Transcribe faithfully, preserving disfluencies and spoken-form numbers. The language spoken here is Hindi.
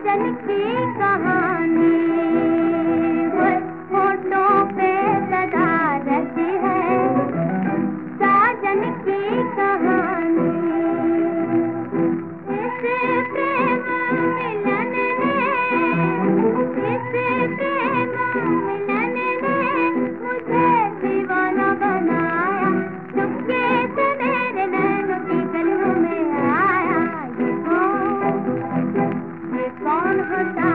साजन की कहानी वो होठों पे सदा रहती है, साजन की कहानी। इस प्रेम मिलन ने, इस प्रेम मिलन ने मुझे दीवाना बनाया, चुपके से मेरे नैनों की गलियों में आया। ये कौन, ये कौन होता